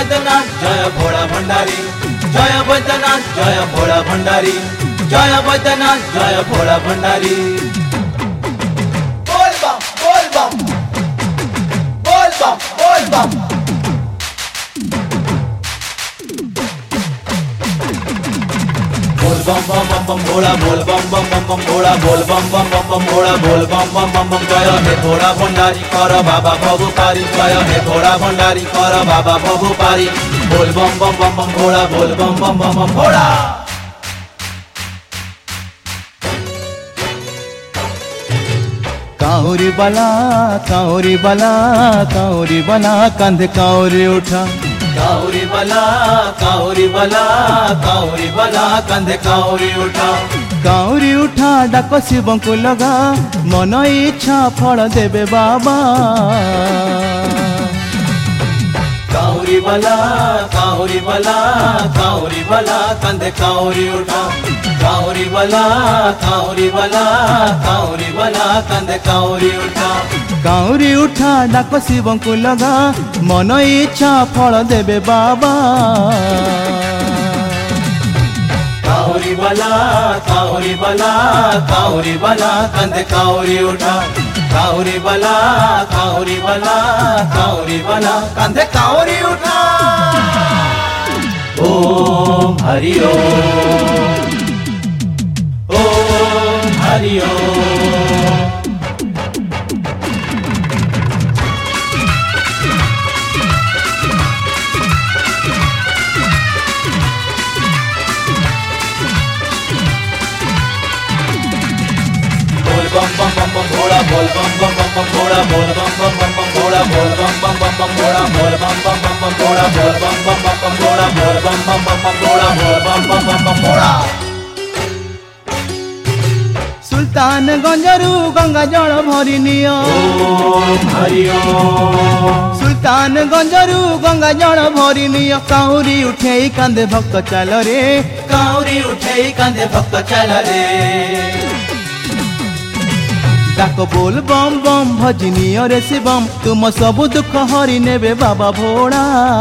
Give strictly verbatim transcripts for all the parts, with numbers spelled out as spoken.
बैद्यनाथ जय भोला भंडारी, जय बैद्यनाथ जय भोला भंडारी, जय बैद्यनाथ जय भोला भंडारी। बोल बम बोल बम बोल बम बोल बम। बोल बम बम बम बम भोला, बोल बम बम बम बम भोला, बोल बम बम बम बम भोला, बोल बम बम बम बम। जय हे भोला भंडारी कर बाबा भवुपारी, जय हे भोला भंडारी कर बाबा भवुपारी। बोल बम बम बम बम भोला, बोल बम बम बम बम भोला। काउरी बला काउरी बला काउरी बला कंधे काउरी उठा, काउरी बला काउरी बला काउरी बला कंधे काउरी उठा, काउरी उठा डाक शिव को लगा मन इच्छा फल देवे बाबा। काउरी बला काउरी बला काउरी बला कंधे काउरी उठा, काउरी बला काउरी बला काउरी बला कंधे काउरी उठा, काउरी उठा डाक शिव को लगा मन इच्छा फल देवे बाबा। काउरी बला काउरी बला काउरी बला कंधे काउरी उठा, काउरी बला काउरी बला काउरी बला कंधे काउरी उठा। ओम हरि ओम ओम हरि ओम। बम बम बम बम भोला, बोल बम बम बम बम भोला, बोल बम बम बम बम भोला, बोल बम बम बम बम भोला, बोल बम बम बम बम भोला, बोल बम बम बम बम भोला, बोल बम बम बम बम भोला, बोल बम बम बम बम भोला। सुल्तान गंजरू गंगा जल भरी नियो, ओम हरि ओम। सुल्तान गंजरू गंगा जल भरी नियो, काउरी उठे कांदे भक्त चल रे, काउरी उठे कांदे भक्त चल रे। डाक बोल बम बम भजनी रे शिवम, तुम सब दुख हरि नेबे बाबा भोला।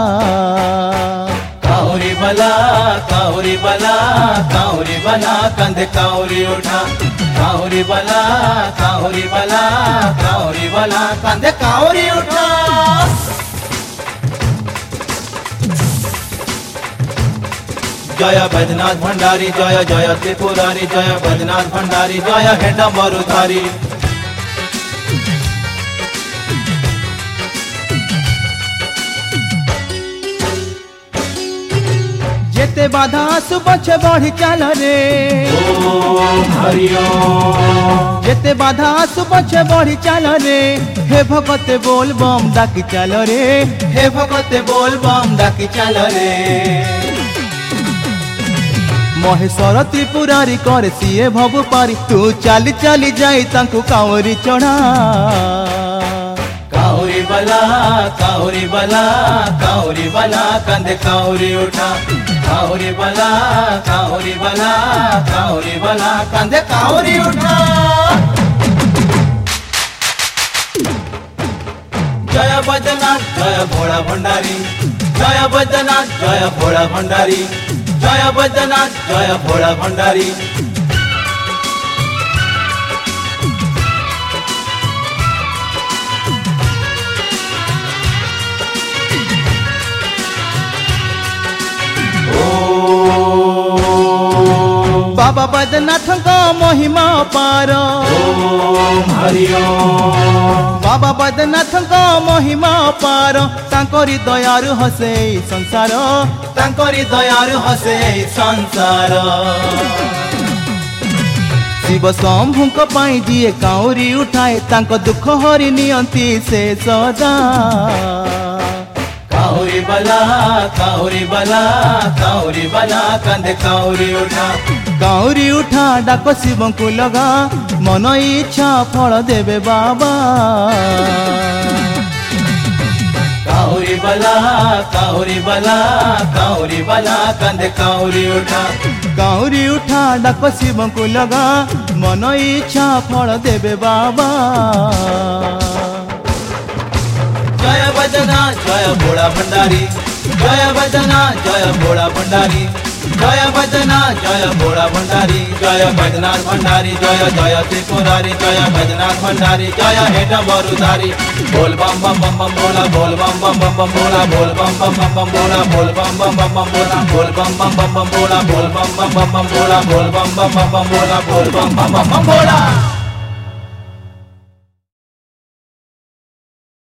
काउरी बला काउरी बला काउरी बला कंधे काउरी उठा, काउरी बला काउरी बला काउरी बला कंधे काउरी उठा। जय बैद्यनाथ भंडारी जय जय त्रिपुरारी, जय बैद्यनाथ भंडारी जय हे डमरुधारी। जेते बाधा सुबह बढ़ी चल रे, ओम हरि ओम। जेते बाधा सुबह बढ़ी चल रे, हे भगत बोल बम डाकी चल रे, हे भगत बोल बम डाकी चल रे। महेश्वर त्रिपुरारी करे सीए भवुपारी, तू चाली चाली जाई तांकु कांवरी चढ़ा। काउरी बला काउरी बला काउरी बला कंधे काउरी उठा, काउरी बला काउरी बला काउरी बला कंधे काउरी उठा। जय बैद्यनाथ जय भोला भंडारी, जय बैद्यनाथ जय भोला भंडारी, जय बैद्यनाथ जय भोला भंडारी। बाबा बैद्यनाथ का महिमा पार, ओम हरि ओम। बाबा बैद्यनाथ का महिमा पार, तांकरी दयारु हसे संसार, तांकरी दयारु हसे संसार। शिव शंभु को पाई जिए काउरी उठाए, तांको दुख हरि नियंती से सदा। काउरी बला काउरी बला काउरी बला कंधे काउरी उठा, काउरी उठा डाक शिव को लगा मन इच्छा फल देवे बाबा। काउरी बला काउरी बला काउरी बला कंधे काउरी उठा, काउरी उठा डाक शिव को लगा मन इच्छा फल देवे बाबा। जय बैद्यनाथ जय भोला भंडारी, জয় বৈদ্যনা জয় ভোলা ভণ্ডারী জয় বৈদ্যনা জয় ভোলা ভণ্ডারী জয় বৈদ্যনাথ ভণ্ডারী জয় জয় ত্রিপুরারি জয় বৈদ্যনাথ ভণ্ডারী জয় হেট বরুধারী बोल बम बम बम बम बोला बोल बम बम बम बम बोला बोल बम बम बम बम बोला बोल बम बम बम बम बोला बोल बम बम बम बम बोला बोल बम बम बम बम बोला बोल बम बम बम बम बोला बोल बम बम बम बोला